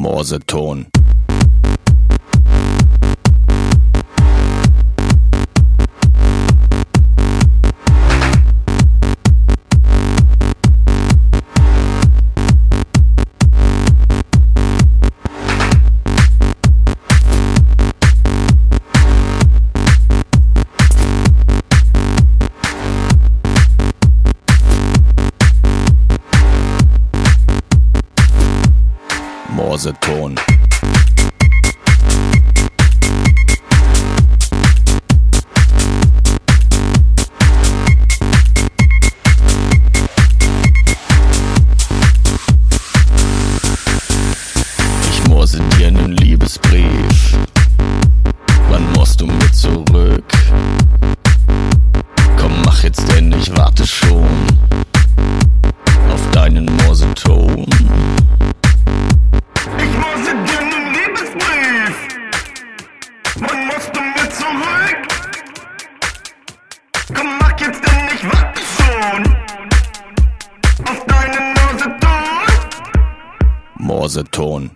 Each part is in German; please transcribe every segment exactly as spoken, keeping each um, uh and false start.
Morseton. Morseton. Ich morse dir nen Liebesbrief. Wann musst du mit zurück? Komm, mach jetzt endlich, warte schon auf deinen Morseton. Wann musst du mir zurück? Komm, mach jetzt endlich, warte schon auf deinen Morseton. Morseton.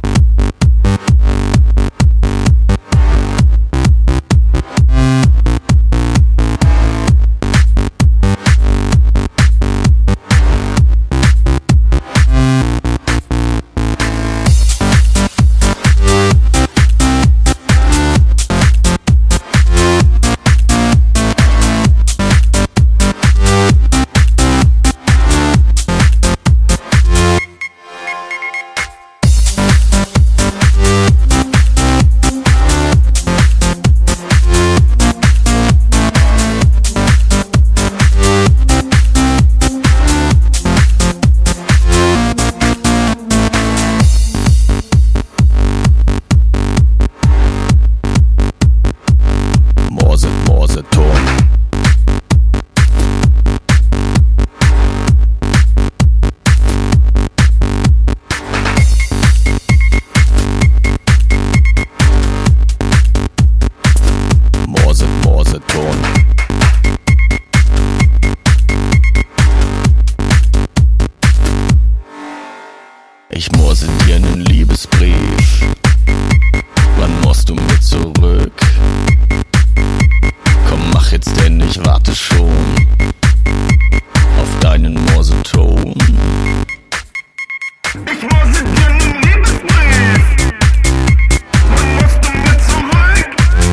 Ich morse dir nen Liebesbrief. Wann musst du mit zurück? Komm, mach jetzt endlich, warte schon auf deinen Morseton. Ich morse dir nen Liebesbrief. Wann musst du mit zurück?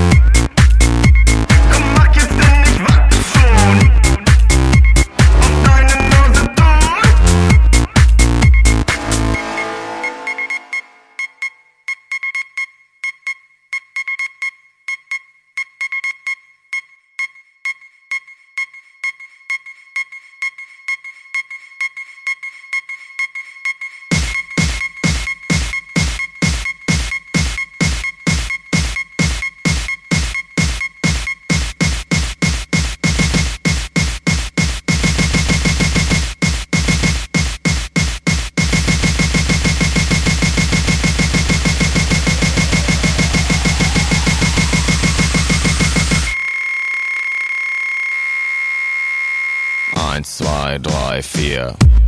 Komm, mach jetzt endlich, warte schon auf deinen Morseton. Eins, zwei, drei, vier.